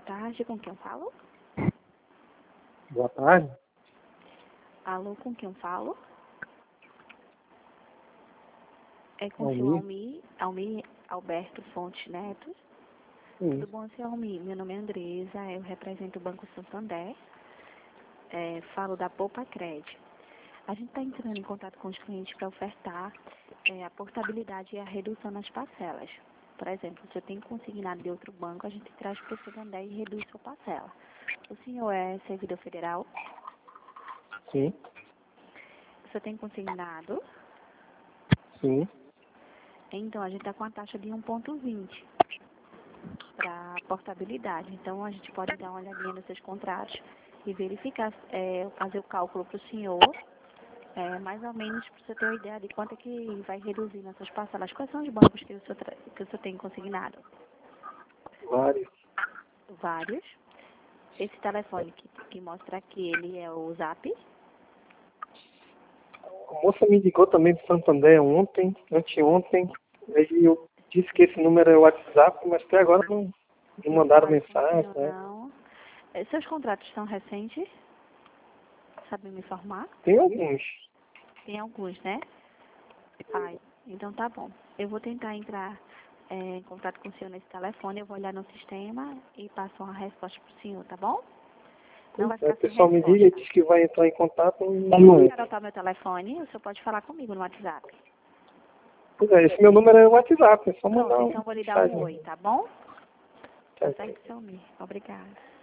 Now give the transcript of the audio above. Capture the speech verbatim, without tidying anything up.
tarde, com quem eu falo? Boa tarde. Alô, com quem eu falo? É com o Almir. senhor Almir, Almir Alberto Fontes Neto. Tudo Isso. bom, senhor Almir? Meu nome é Andresa, eu represento o Banco Santander. É, falo da Poupa Crédito. A gente está entrando em contato com os clientes para ofertar é, a portabilidade e a redução nas parcelas. Por exemplo, se eu tenho consignado de outro banco, a gente traz para o Santander e reduz sua parcela. O senhor é servidor federal? Sim. O senhor tem consignado? Sim. Então, a gente está com a taxa de um vírgula vinte para portabilidade. Então, a gente pode dar uma olhadinha nos seus contratos e verificar, é, fazer o cálculo para o senhor, é, mais ou menos para você ter uma ideia de quanto é que vai reduzir nessas parcelas. Quais são os bancos que o senhor, tra- que o senhor tem consignado? Vários. Vários. Esse telefone que, que mostra aqui, ele é o Zap? A moça me ligou também do Santander ontem, anteontem. Aí eu disse que esse número é o WhatsApp, mas até agora não, não mandaram Falaram com o mensagem, senhor, né? não. Eh, Seus contratos são recentes? Sabe me informar? Tem alguns. Tem alguns, né? Ai, então tá bom. Eu vou tentar entrar eh, em contato com o senhor nesse telefone, eu vou olhar no sistema e passo uma resposta pro senhor, tá bom? Não vai Aí ficar o sem pessoal me liga e resposta. diz que vai entrar em contato e Se não você entra. anotar meu telefone, o senhor pode falar comigo no WhatsApp. Pois é, esse meu número é o WhatsApp, é só mandar Pronto, uma então eu vou lhe dar um mensagem. oi, tá bom? Tá Certo. certo, seu Mir. Obrigada.